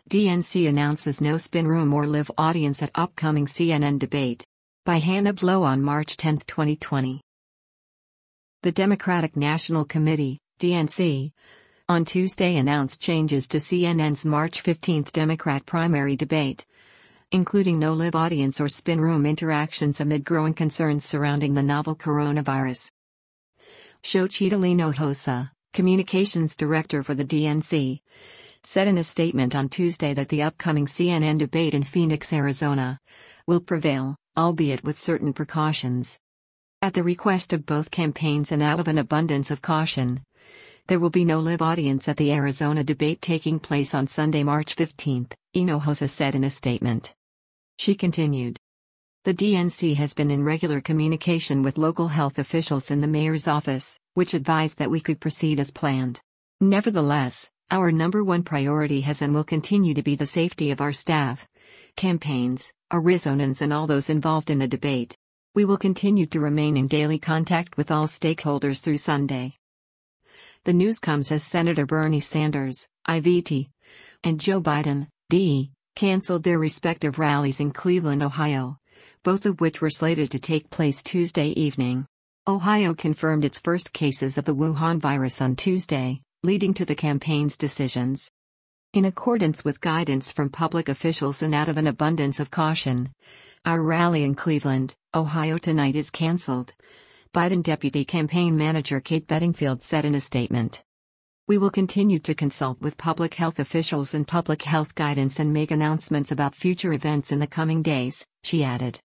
DNC announces no spin room or live audience at upcoming CNN debate. By Hannah Blow on March 10, 2020. The Democratic National Committee, DNC, on Tuesday announced changes to CNN's March 15 Democrat primary debate, including no live audience or spin room interactions amid growing concerns surrounding the novel coronavirus. Xochitl Hinojosa, communications director for the DNC, said in a statement on Tuesday that the upcoming CNN debate in Phoenix, Arizona, will prevail, albeit with certain precautions. At the request of both campaigns and out of an abundance of caution, there will be no live audience at the Arizona debate taking place on Sunday, March 15, Hinojosa said in a statement. She continued. The DNC has been in regular communication with local health officials in the mayor's office, which advised that we could proceed as planned. Nevertheless, our number one priority has and will continue to be the safety of our staff, campaigns, Arizonans and all those involved in the debate. We will continue to remain in daily contact with all stakeholders through Sunday. The news comes as Senator Bernie Sanders, IVT, and Joe Biden, D, canceled their respective rallies in Cleveland, Ohio, both of which were slated to take place Tuesday evening. Ohio confirmed its first cases of the Wuhan virus on Tuesday, leading to the campaign's decisions. In accordance with guidance from public officials and out of an abundance of caution, our rally in Cleveland, Ohio tonight is canceled, Biden Deputy Campaign Manager Kate Bedingfield said in a statement. We will continue to consult with public health officials and public health guidance and make announcements about future events in the coming days, she added.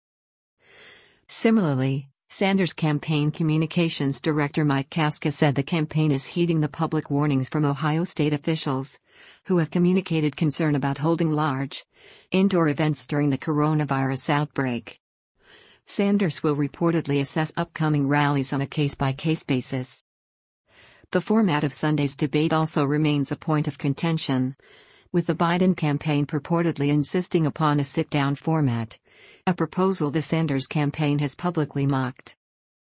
Similarly, Sanders' campaign communications director Mike Kaska said the campaign is heeding the public warnings from Ohio state officials, who have communicated concern about holding large, indoor events during the coronavirus outbreak. Sanders will reportedly assess upcoming rallies on a case-by-case basis. The format of Sunday's debate also remains a point of contention, with the Biden campaign purportedly insisting upon a sit-down format, a proposal the Sanders campaign has publicly mocked.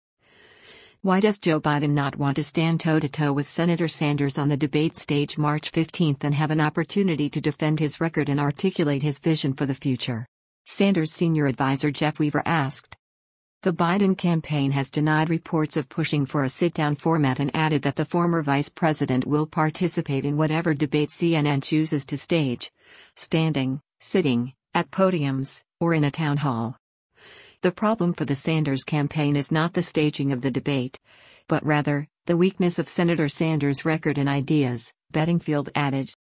Why does Joe Biden not want to stand toe-to-toe with Senator Sanders on the debate stage March 15 and have an opportunity to defend his record and articulate his vision for the future? Sanders' senior advisor Jeff Weaver asked. The Biden campaign has denied reports of pushing for a sit-down format and added that the former vice president will participate in whatever debate CNN chooses to stage, standing, sitting, at podiums, or in a town hall. The problem for the Sanders campaign is not the staging of the debate, but rather, the weakness of Senator Sanders' record and ideas, Bedingfield added.